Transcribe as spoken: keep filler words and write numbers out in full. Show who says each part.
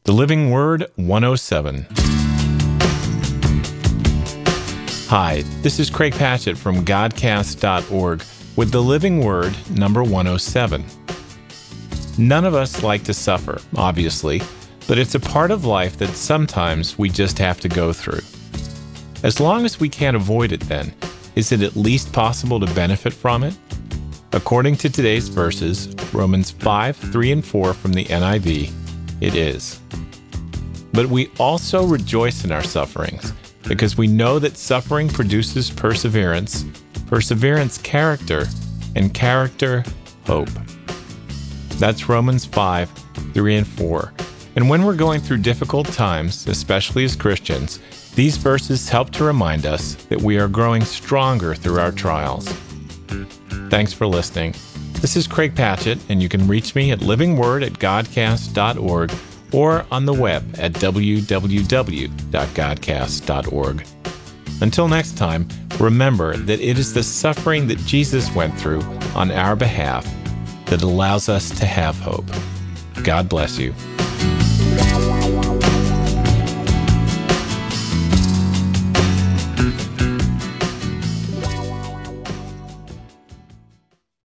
Speaker 1: The Living Word one oh seven. Hi, this is Craig Patchett from Godcast dot org with The Living Word number one oh seven. None of us like to suffer, obviously, but it's a part of life that sometimes we just have to go through. As long as we can't avoid it then, is it at least possible to benefit from it? According to today's verses, Romans five, three and four from the N I V, it is. But we also rejoice in our sufferings, because we know that suffering produces perseverance, perseverance character, and character hope. That's Romans five, three and four. And when we're going through difficult times, especially as Christians, these verses help to remind us that we are growing stronger through our trials. Thanks for listening. This is Craig Patchett, and you can reach me at living word at godcast dot org or on the web at w w w dot godcast dot org. Until next time, remember that it is the suffering that Jesus went through on our behalf that allows us to have hope. God bless you.